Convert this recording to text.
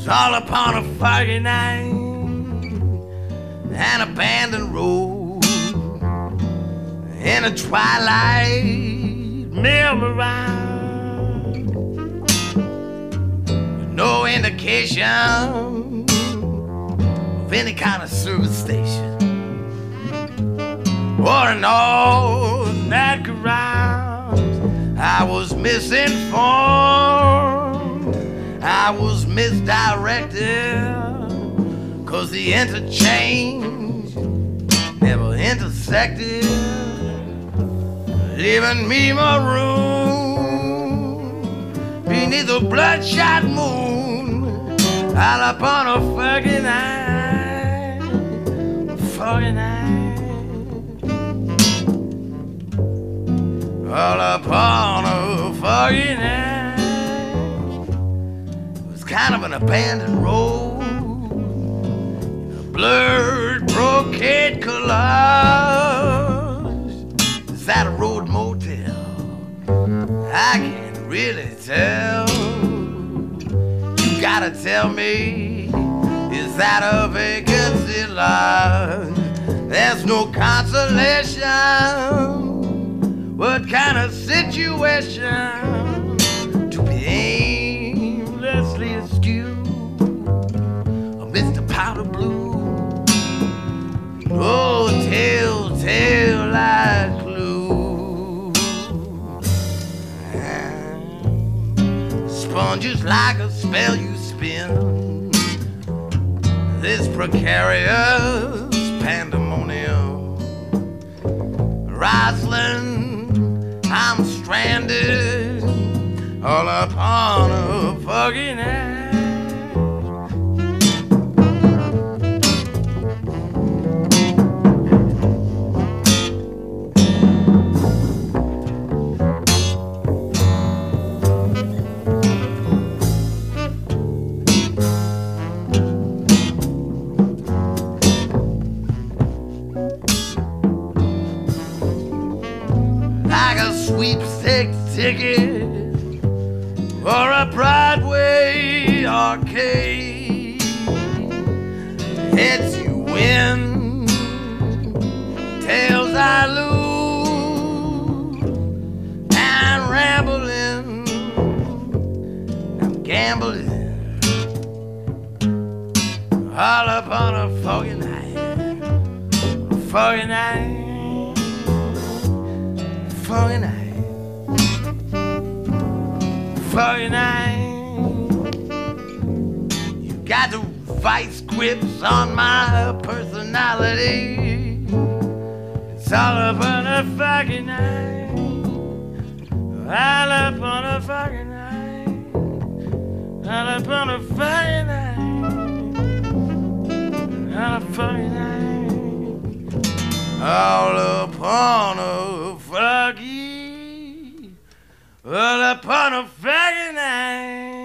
all upon a foggy night, an abandoned road in a twilight memorized, with no indication of any kind of service station or an all-night garage. I was misinformed, I was misdirected, 'cause the interchange never intersected, leaving me marooned beneath a bloodshot moon, all upon a foggy night, foggy night, all upon a foggy night. It was kind of an abandoned road, blurred brocade collage. Is that a road motel? I can't really tell. You gotta tell me, is that a vacancy lodge? There's no consolation. What kind of situation to be aimlessly askew amidst the powder blue? Oh, telltale light clue. Sponges like a spell you spin, this precarious pandemonium. Rosalind, I'm stranded all upon a foggy night. Sweepstakes ticket or a Broadway arcade. Heads you win, tails I lose, and rambling, I'm gambling, all upon a foggy night, foggy night, foggy night. Foggy night. You got the vice grips on my personality. It's all upon a foggy night, all upon a foggy night, all upon a foggy night, all a foggy night, all upon a foggy, all upon a foggy night.